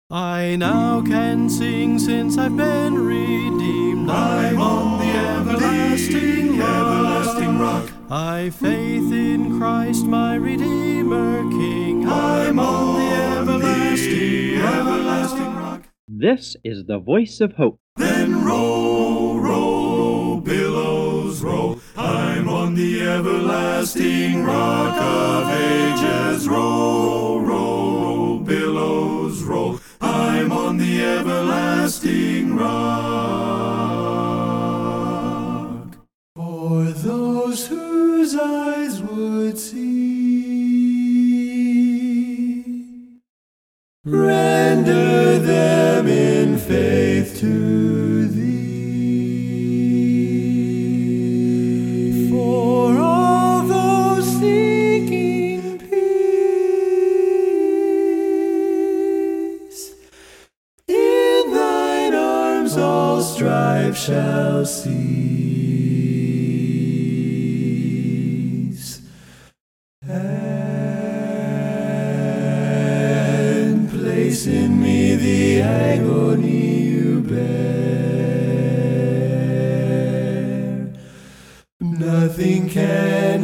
I now can sing since I've been redeemed. I'm on the everlasting rock. I've faith in Christ my Redeemer King. I'm on the everlasting rock. This is the Voice of Hope. Then roll, roll, billows roll. I'm on the everlasting rock of ages. Roll, roll, billows roll. I'm on the everlasting rock. For those whose eyes would see, render them in faith to thee. For all those seeking peace, in thine arms all strife shall cease, and place in me the agony you bear. Nothing can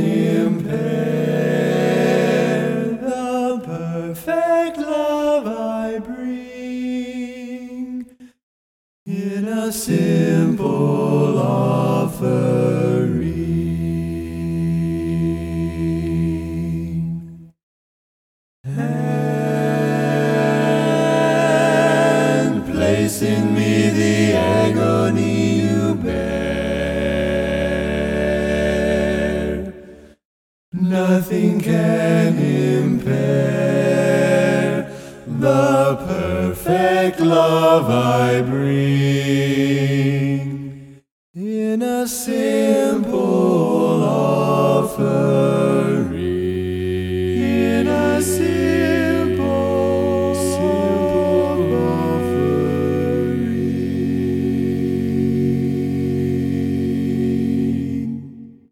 impair the perfect love I bring in a simple offering. And place in me the agony you bear. Nothing can impair the perfect love I bring in a simple offering. In a simple offering.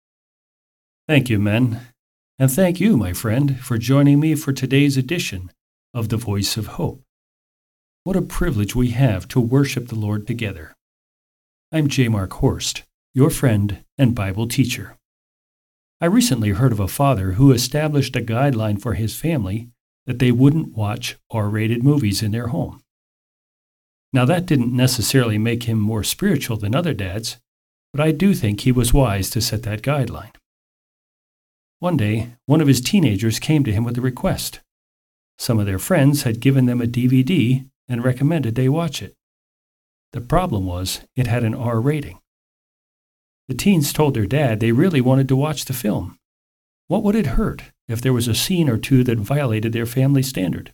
Thank you, men. And thank you, my friend, for joining me for today's edition of The Voice of Hope. What a privilege we have to worship the Lord together. I'm J. Mark Horst, your friend and Bible teacher. I recently heard of a father who established a guideline for his family that they wouldn't watch R-rated movies in their home. Now, that didn't necessarily make him more spiritual than other dads, but I do think he was wise to set that guideline. One day, one of his teenagers came to him with a request. Some of their friends had given them a DVD and recommended they watch it. The problem was, it had an R rating. The teens told their dad they really wanted to watch the film. What would it hurt if there was a scene or two that violated their family standard?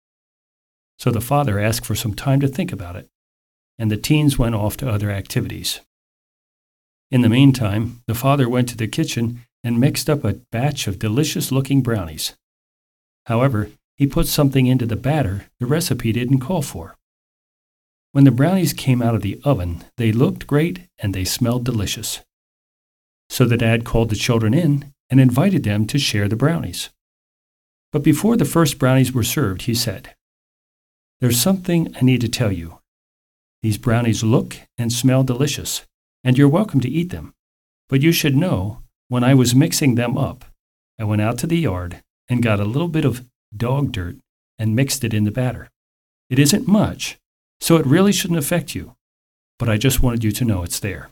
So the father asked for some time to think about it, and the teens went off to other activities. In the meantime, the father went to the kitchen and mixed up a batch of delicious-looking brownies. However, he put something into the batter the recipe didn't call for. When the brownies came out of the oven, they looked great and they smelled delicious. So the dad called the children in and invited them to share the brownies. But before the first brownies were served, he said, "There's something I need to tell you. These brownies look and smell delicious, and you're welcome to eat them. But you should know, when I was mixing them up, I went out to the yard and got a little bit of dog dirt and mixed it in the batter. It isn't much, so it really shouldn't affect you, but I just wanted you to know it's there."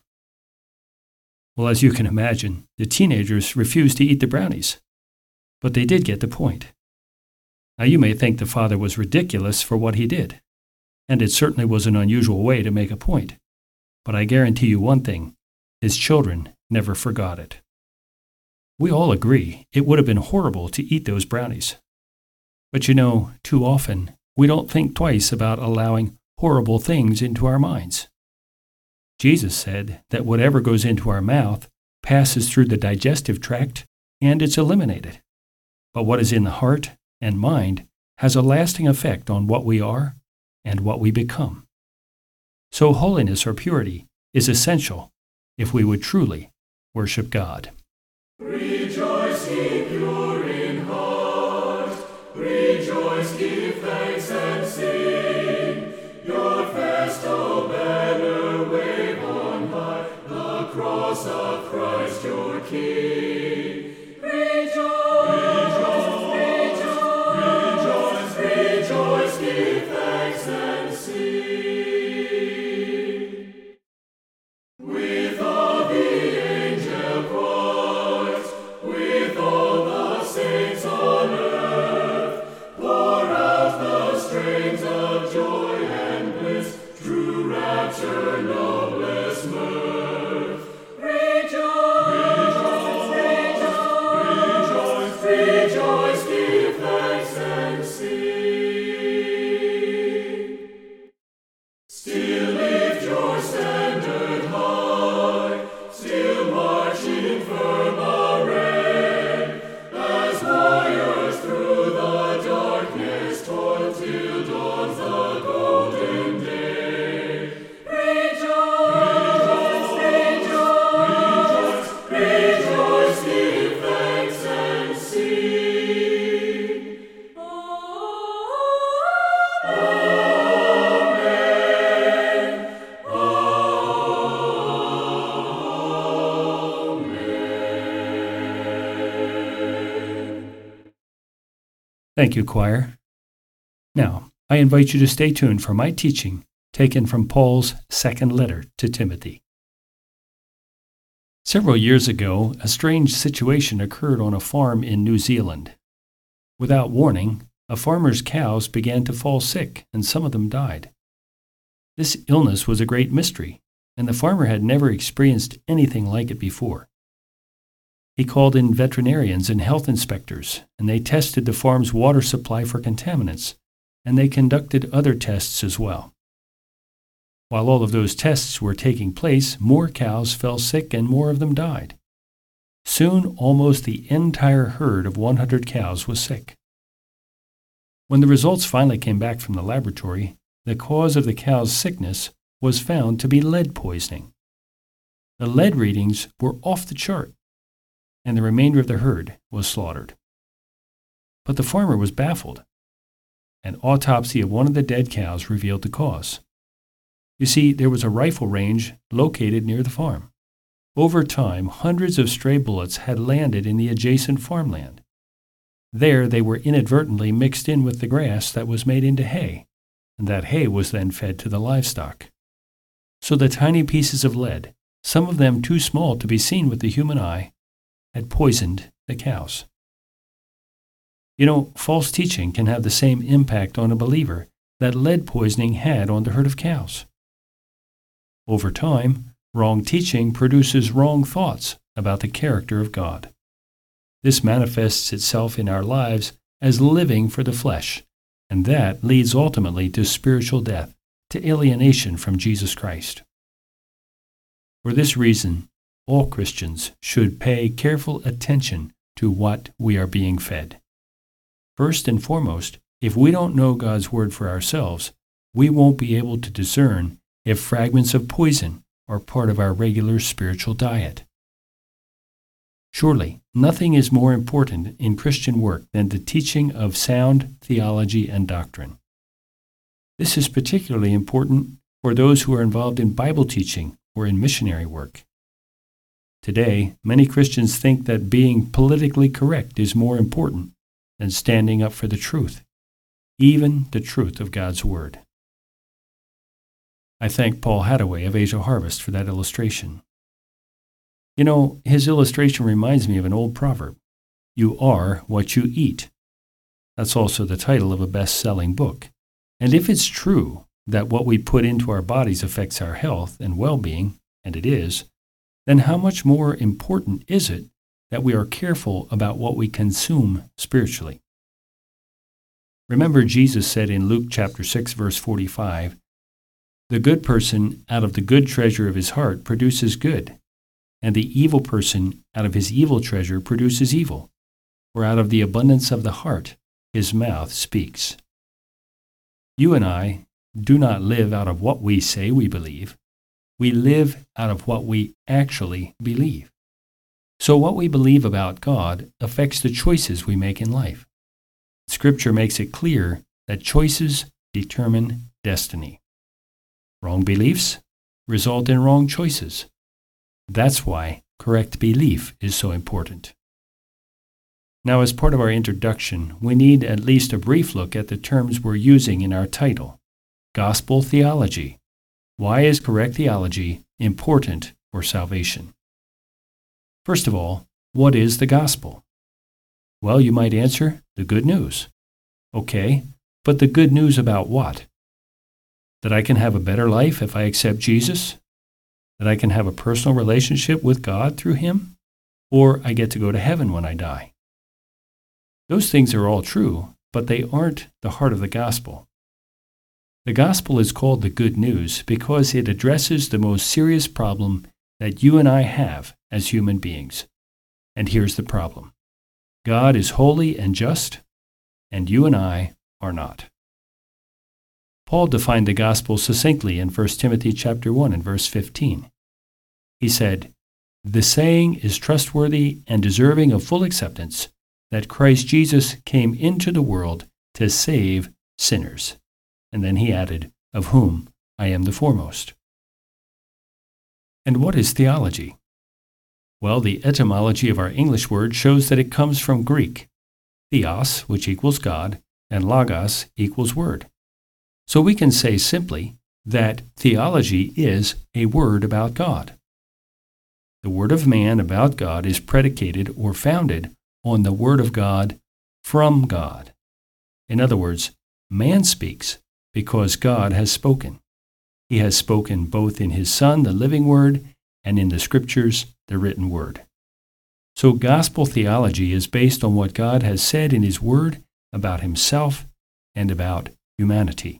Well, as you can imagine, the teenagers refused to eat the brownies, but they did get the point. Now, you may think the father was ridiculous for what he did, and it certainly was an unusual way to make a point, but I guarantee you one thing, his children never forgot it. We all agree it would have been horrible to eat those brownies. But you know, too often, we don't think twice about allowing horrible things into our minds. Jesus said that whatever goes into our mouth passes through the digestive tract and it's eliminated. But what is in the heart and mind has a lasting effect on what we are and what we become. So holiness or purity is essential if we would truly worship God. Rejoice, ye pure in heart. Rejoice, give thanks and sing. Thank you, choir. Now, I invite you to stay tuned for my teaching taken from Paul's second letter to Timothy. Several years ago, a strange situation occurred on a farm in New Zealand. Without warning, a farmer's cows began to fall sick, and some of them died. This illness was a great mystery, and the farmer had never experienced anything like it before. He called in veterinarians and health inspectors, and they tested the farm's water supply for contaminants, and they conducted other tests as well. While all of those tests were taking place, more cows fell sick and more of them died. Soon, almost the entire herd of 100 cows was sick. When the results finally came back from the laboratory, the cause of the cows' sickness was found to be lead poisoning. The lead readings were off the chart, and the remainder of the herd was slaughtered. But the farmer was baffled. An autopsy of one of the dead cows revealed the cause. You see, there was a rifle range located near the farm. Over time, hundreds of stray bullets had landed in the adjacent farmland. There, they were inadvertently mixed in with the grass that was made into hay, and that hay was then fed to the livestock. So the tiny pieces of lead, some of them too small to be seen with the human eye, had poisoned the cows. You know, false teaching can have the same impact on a believer that lead poisoning had on the herd of cows. Over time, wrong teaching produces wrong thoughts about the character of God. This manifests itself in our lives as living for the flesh, and that leads ultimately to spiritual death, to alienation from Jesus Christ. For this reason, all Christians should pay careful attention to what we are being fed. First and foremost, if we don't know God's Word for ourselves, we won't be able to discern if fragments of poison are part of our regular spiritual diet. Surely, nothing is more important in Christian work than the teaching of sound theology and doctrine. This is particularly important for those who are involved in Bible teaching or in missionary work. Today, many Christians think that being politically correct is more important than standing up for the truth, even the truth of God's Word. I thank Paul Hattaway of Asia Harvest for that illustration. You know, his illustration reminds me of an old proverb, "You are what you eat." That's also the title of a best-selling book. And if it's true that what we put into our bodies affects our health and well-being, and it is, then how much more important is it that we are careful about what we consume spiritually? Remember, Jesus said in Luke chapter 6, verse 45, "The good person out of the good treasure of his heart produces good, and the evil person out of his evil treasure produces evil, for out of the abundance of the heart his mouth speaks." You and I do not live out of what we say we believe. We live out of what we actually believe. So what we believe about God affects the choices we make in life. Scripture makes it clear that choices determine destiny. Wrong beliefs result in wrong choices. That's why correct belief is so important. Now, as part of our introduction, we need at least a brief look at the terms we're using in our title, Gospel Theology. Why is correct theology important for salvation? First of all, what is the gospel? Well, you might answer, the good news. Okay, but the good news about what? That I can have a better life if I accept Jesus? That I can have a personal relationship with God through Him? Or I get to go to heaven when I die? Those things are all true, but they aren't the heart of the gospel. The gospel is called the good news because it addresses the most serious problem that you and I have as human beings. And here's the problem. God is holy and just, and you and I are not. Paul defined the gospel succinctly in 1 Timothy chapter 1 and verse 15. He said, "The saying is trustworthy and deserving of full acceptance, that Christ Jesus came into the world to save sinners, And then he added, "Of whom I am the foremost." And what is theology? Well, the etymology of our English word shows that it comes from Greek, theos, which equals God, and logos equals word. So we can say simply that theology is a word about God. The word of man about God is predicated or founded on the word of God from God. In other words, man speaks because God has spoken. He has spoken both in his Son, the living word, and in the Scriptures, the written word. So gospel theology is based on what God has said in his word about himself and about humanity.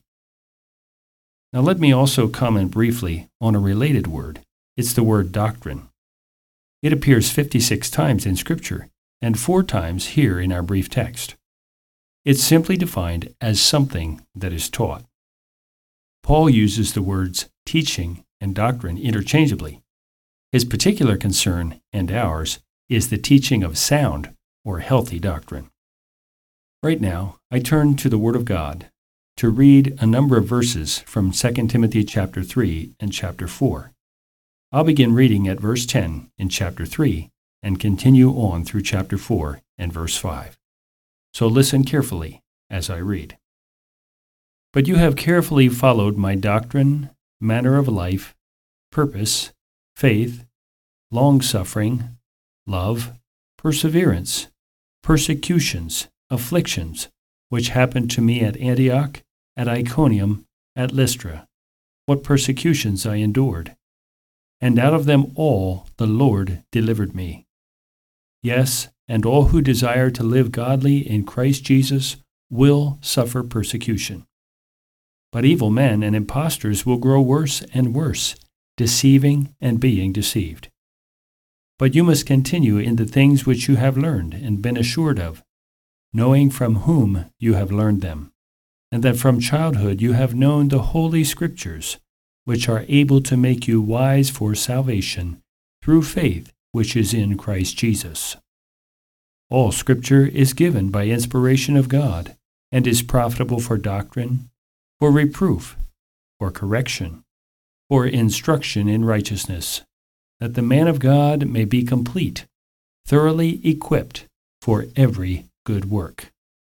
Now let me also comment briefly on a related word. It's the word doctrine. It appears 56 times in Scripture and 4 times here in our brief text. It's simply defined as something that is taught. Paul uses the words teaching and doctrine interchangeably. His particular concern, and ours, is the teaching of sound or healthy doctrine. Right now, I turn to the Word of God to read a number of verses from 2 Timothy chapter 3 and chapter 4. I'll begin reading at verse 10 in chapter 3 and continue on through chapter 4 and verse 5. So listen carefully as I read. "But you have carefully followed my doctrine, manner of life, purpose, faith, long-suffering, love, perseverance, persecutions, afflictions, which happened to me at Antioch, at Iconium, at Lystra, what persecutions I endured. And out of them all the Lord delivered me. Yes, and all who desire to live godly in Christ Jesus will suffer persecution. But evil men and impostors will grow worse and worse, deceiving and being deceived. But you must continue in the things which you have learned and been assured of, knowing from whom you have learned them, and that from childhood you have known the Holy Scriptures, which are able to make you wise for salvation through faith which is in Christ Jesus. All Scripture is given by inspiration of God, and is profitable for doctrine, for reproof, for correction, for instruction in righteousness, that the man of God may be complete, thoroughly equipped for every good work.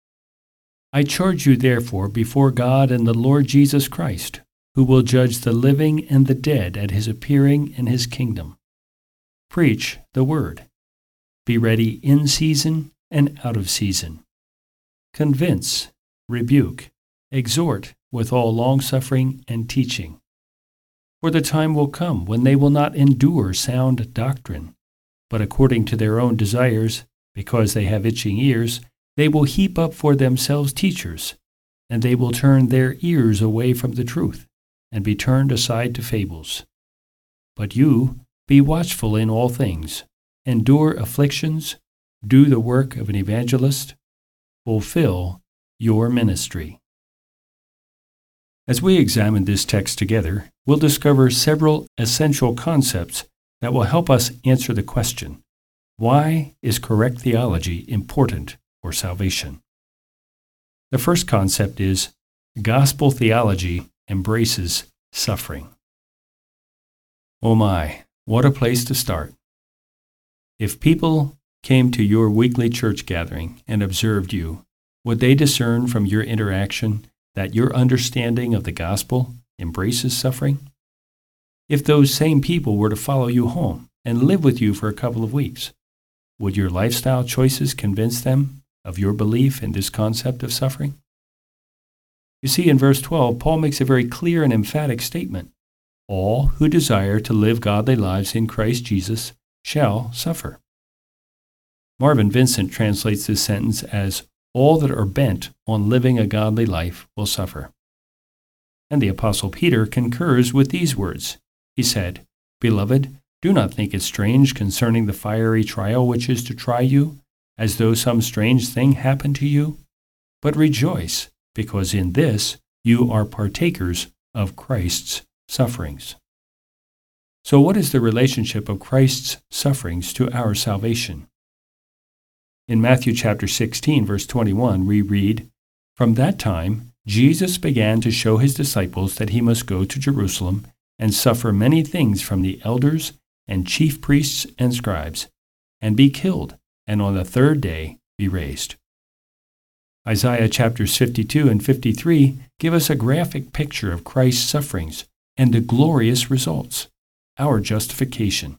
I charge you therefore before God and the Lord Jesus Christ, who will judge the living and the dead at his appearing in his kingdom. Preach the word. Be ready in season and out of season. Convince, rebuke, exhort with all longsuffering and teaching. For the time will come when they will not endure sound doctrine, but according to their own desires, because they have itching ears, they will heap up for themselves teachers, and they will turn their ears away from the truth, and be turned aside to fables. But you, be watchful in all things, endure afflictions, do the work of an evangelist, fulfill your ministry." As we examine this text together, we'll discover several essential concepts that will help us answer the question, why is correct theology important for salvation? The first concept is gospel theology embraces suffering. Oh my, what a place to start. If people came to your weekly church gathering and observed you, would they discern from your interaction that your understanding of the gospel embraces suffering? If those same people were to follow you home and live with you for a couple of weeks, would your lifestyle choices convince them of your belief in this concept of suffering? You see, in verse 12, Paul makes a very clear and emphatic statement. All who desire to live godly lives in Christ Jesus shall suffer. Marvin Vincent translates this sentence as, all that are bent on living a godly life will suffer. And the Apostle Peter concurs with these words. He said, "Beloved, do not think it strange concerning the fiery trial which is to try you, as though some strange thing happened to you, but rejoice, because in this you are partakers of Christ's sufferings." So what is the relationship of Christ's sufferings to our salvation? In Matthew chapter 16, verse 21, we read, "From that time Jesus began to show his disciples that he must go to Jerusalem and suffer many things from the elders and chief priests and scribes, and be killed, and on the third day be raised. Isaiah chapters 52 and 53 give us a graphic picture of Christ's sufferings and the glorious results, our justification.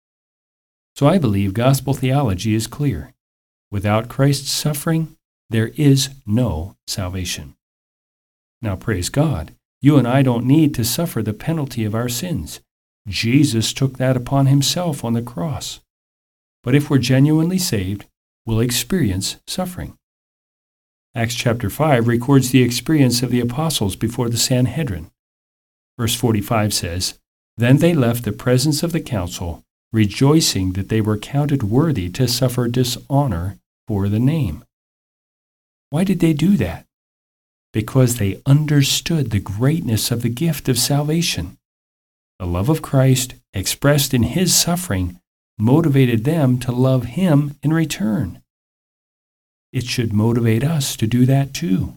So I believe gospel theology is clear. Without Christ's suffering, there is no salvation. Now, praise God, you and I don't need to suffer the penalty of our sins. Jesus took that upon himself on the cross. But if we're genuinely saved, we'll experience suffering. Acts chapter 5 records the experience of the apostles before the Sanhedrin. Verse 45 says, "Then they left the presence of the council, rejoicing that they were counted worthy to suffer dishonor for the name." Why did they do that? Because they understood the greatness of the gift of salvation. The love of Christ, expressed in his suffering, motivated them to love him in return. It should motivate us to do that too.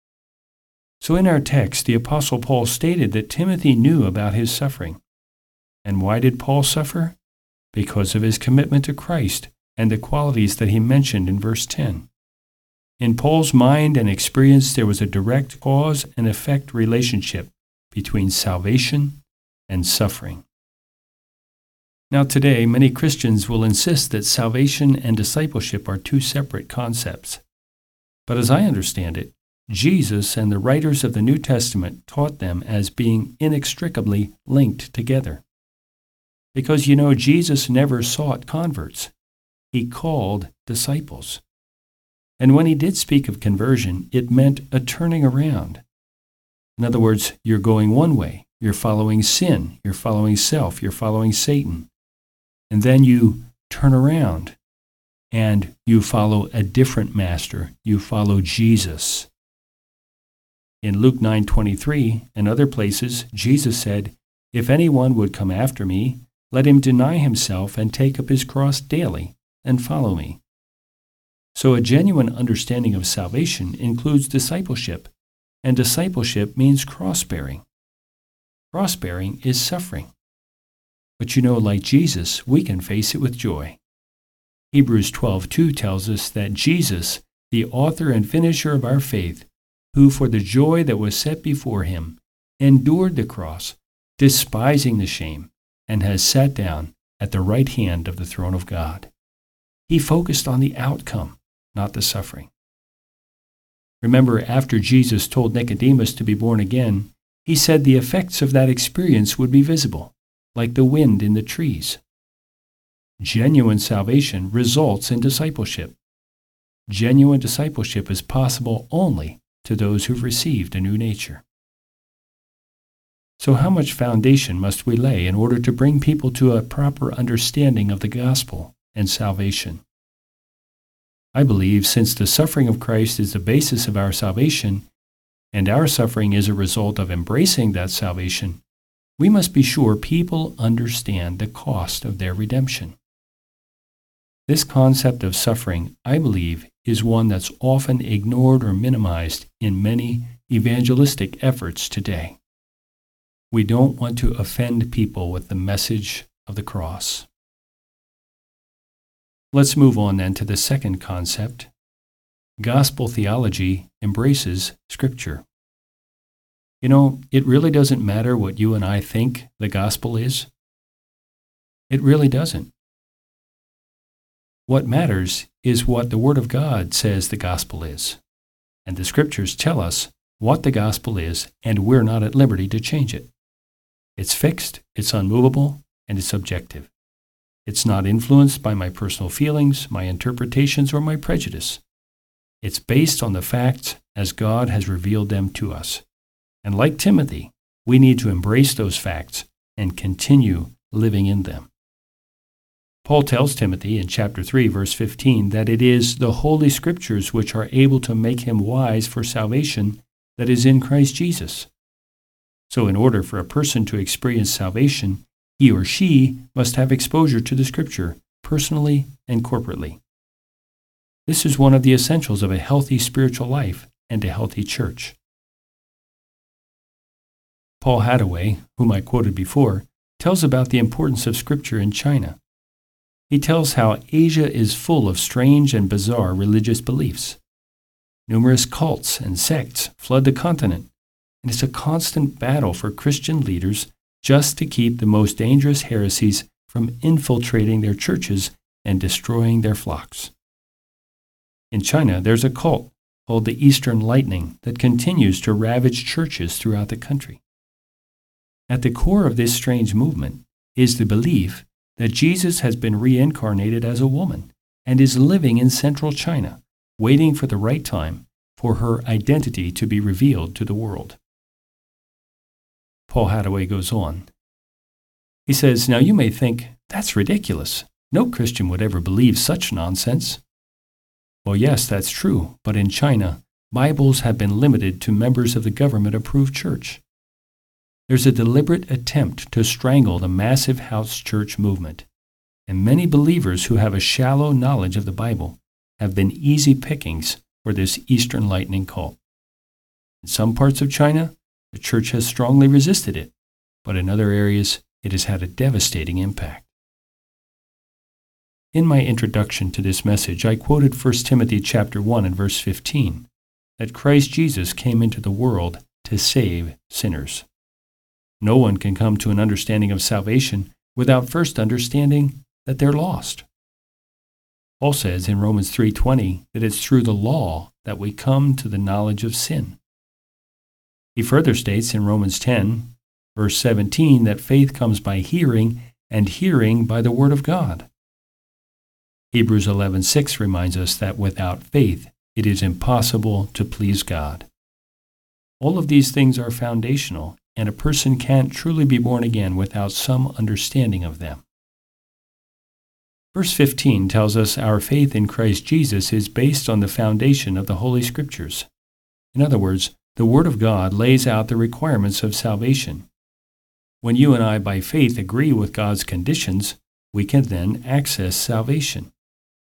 So in our text, the Apostle Paul stated that Timothy knew about his suffering. And why did Paul suffer? Because of his commitment to Christ and the qualities that he mentioned in verse 10. In Paul's mind and experience, there was a direct cause and effect relationship between salvation and suffering. Now today, many Christians will insist that salvation and discipleship are two separate concepts. But as I understand it, Jesus and the writers of the New Testament taught them as being inextricably linked together. Because, Jesus never sought converts. He called disciples. And when he did speak of conversion, it meant a turning around. In other words, you're going one way. You're following sin. You're following self. You're following Satan. And then you turn around and you follow a different master. You follow Jesus. In Luke 9:23 and other places, Jesus said, "If anyone would come after me, let him deny himself and take up his cross daily and follow me." So a genuine understanding of salvation includes discipleship, and discipleship means cross-bearing. Cross-bearing is suffering. But like Jesus, we can face it with joy. Hebrews 12:2 tells us that Jesus, the author and finisher of our faith, who for the joy that was set before him endured the cross, despising the shame, and has sat down at the right hand of the throne of God. He focused on the outcome, not the suffering. Remember, after Jesus told Nicodemus to be born again, he said the effects of that experience would be visible, like the wind in the trees. Genuine salvation results in discipleship. Genuine discipleship is possible only to those who've received a new nature. So how much foundation must we lay in order to bring people to a proper understanding of the gospel and salvation? I believe since the suffering of Christ is the basis of our salvation, and our suffering is a result of embracing that salvation, we must be sure people understand the cost of their redemption. This concept of suffering, I believe, is one that's often ignored or minimized in many evangelistic efforts today. We don't want to offend people with the message of the cross. Let's move on then to the second concept. Gospel theology embraces Scripture. It really doesn't matter what you and I think the gospel is. It really doesn't. What matters is what the Word of God says the gospel is. And the Scriptures tell us what the gospel is, and we're not at liberty to change it. It's fixed, it's unmovable, and it's objective. It's not influenced by my personal feelings, my interpretations, or my prejudice. It's based on the facts as God has revealed them to us. And like Timothy, we need to embrace those facts and continue living in them. Paul tells Timothy in chapter 3, verse 15, that it is the Holy Scriptures which are able to make him wise for salvation that is in Christ Jesus. So in order for a person to experience salvation, he or she must have exposure to the Scripture, personally and corporately. This is one of the essentials of a healthy spiritual life and a healthy church. Paul Hattaway, whom I quoted before, tells about the importance of Scripture in China. He tells how Asia is full of strange and bizarre religious beliefs. Numerous cults and sects flood the continent, and it's a constant battle for Christian leaders just to keep the most dangerous heresies from infiltrating their churches and destroying their flocks. In China, there's a cult called the Eastern Lightning that continues to ravage churches throughout the country. At the core of this strange movement is the belief that Jesus has been reincarnated as a woman and is living in central China, waiting for the right time for her identity to be revealed to the world. Paul Hattaway goes on. He says, "Now you may think, that's ridiculous. No Christian would ever believe such nonsense." Well, yes, that's true, but in China, Bibles have been limited to members of the government-approved church. There's a deliberate attempt to strangle the massive house church movement, and many believers who have a shallow knowledge of the Bible have been easy pickings for this Eastern Lightning cult. In some parts of China, the church has strongly resisted it, but in other areas, it has had a devastating impact. In my introduction to this message, I quoted 1 Timothy chapter 1 and verse 15, that Christ Jesus came into the world to save sinners. No one can come to an understanding of salvation without first understanding that they're lost. Paul says in Romans 3:20 that it's through the law that we come to the knowledge of sin. He further states in Romans 10, verse 17, that faith comes by hearing, and hearing by the word of God. Hebrews 11:6 reminds us that without faith, it is impossible to please God. All of these things are foundational, and a person can't truly be born again without some understanding of them. Verse 15 tells us our faith in Christ Jesus is based on the foundation of the Holy Scriptures. In other words, the Word of God lays out the requirements of salvation. When you and I by faith agree with God's conditions, we can then access salvation.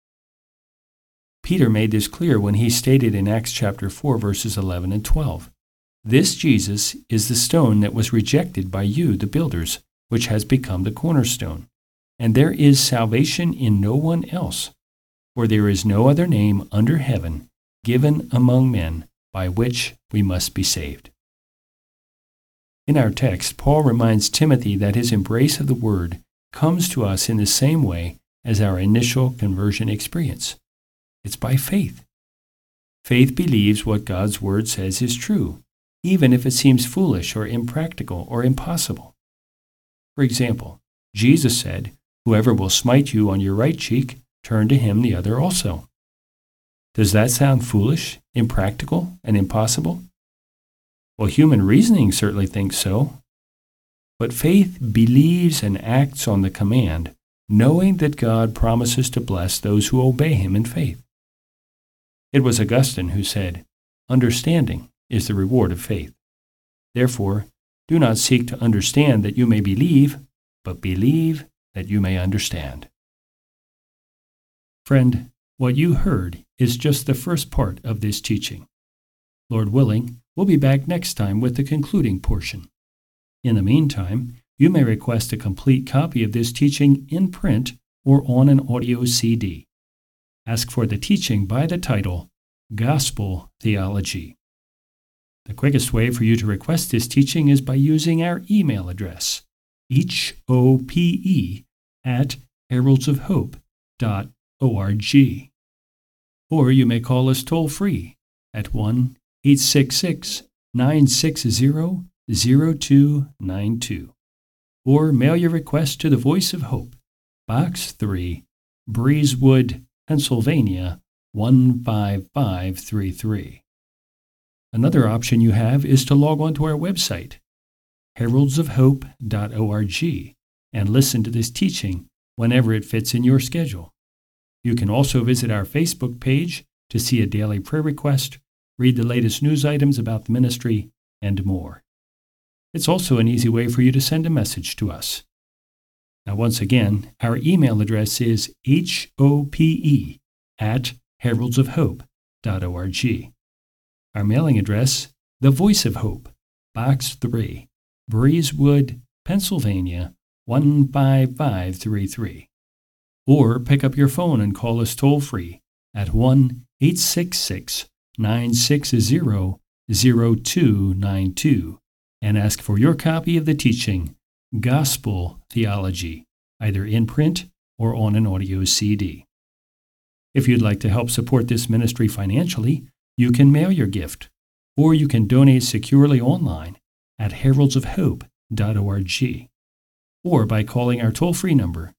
Peter made this clear when he stated in Acts chapter 4, verses 11 and 12, "This Jesus is the stone that was rejected by you, the builders, which has become the cornerstone. And there is salvation in no one else, for there is no other name under heaven given among men by which we must be saved." In our text, Paul reminds Timothy that his embrace of the Word comes to us in the same way as our initial conversion experience. It's by faith. Faith believes what God's Word says is true, even if it seems foolish or impractical or impossible. For example, Jesus said, "Whoever will smite you on your right cheek, turn to him the other also." Does that sound foolish, impractical, and impossible? Well, human reasoning certainly thinks so. But faith believes and acts on the command, knowing that God promises to bless those who obey him in faith. It was Augustine who said, "Understanding is the reward of faith. Therefore, do not seek to understand that you may believe, but believe that you may understand." Friend, what you heard is just the first part of this teaching. Lord willing, we'll be back next time with the concluding portion. In the meantime, you may request a complete copy of this teaching in print or on an audio CD. Ask for the teaching by the title, Gospel Theology. The quickest way for you to request this teaching is by using our email address, hope@heraldsofhope.org. Or you may call us toll-free at 1-866-960-0292. Or mail your request to the Voice of Hope, Box 3, Breezewood, Pennsylvania, 15533. Another option you have is to log on to our website, heraldsofhope.org, and listen to this teaching whenever it fits in your schedule. You can also visit our Facebook page to see a daily prayer request, read the latest news items about the ministry, and more. It's also an easy way for you to send a message to us. Now, once again, our email address is hope@heraldsofhope.org. Our mailing address, The Voice of Hope, Box 3, Breezewood, Pennsylvania 15533. Or pick up your phone and call us toll-free at 1-866-960-0292 and ask for your copy of the teaching, Gospel Theology, either in print or on an audio CD. If you'd like to help support this ministry financially, you can mail your gift, or you can donate securely online at heraldsofhope.org, or by calling our toll-free number,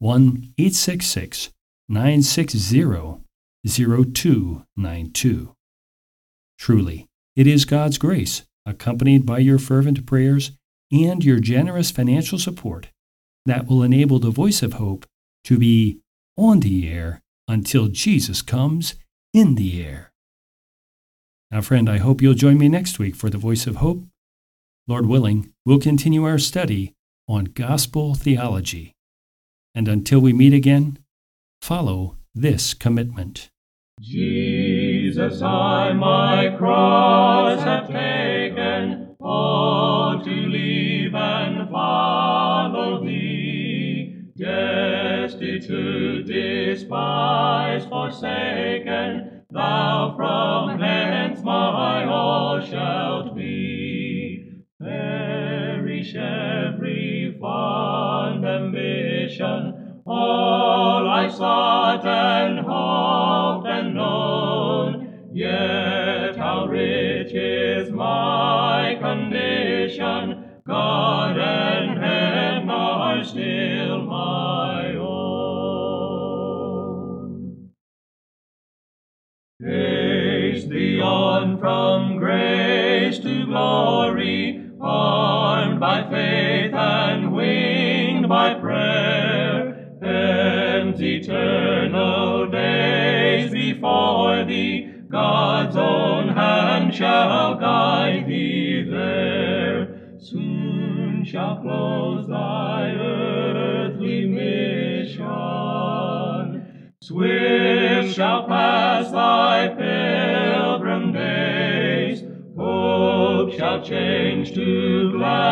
1-866-960-0292. Truly, it is God's grace, accompanied by your fervent prayers and your generous financial support, that will enable the Voice of Hope to be on the air until Jesus comes in the air. Now, friend, I hope you'll join me next week for the Voice of Hope. Lord willing, we'll continue our study on gospel theology. And until we meet again, follow this commitment. Jesus, I my cross have taken, all to leave and follow thee. Destitute, despised, forsaken, thou from hence my all shalt be. Perish every fond ambition, all I sought and hoped and known, yet how rich is my condition, God and heaven are still my own. Haste thee on from grace to glory, armed by faith and winged by prayer. Heaven's eternal days before thee, God's own hand shall guide thee there. Soon shall close thy earthly mission, swift shall pass thy pilgrim days, hope shall change to glad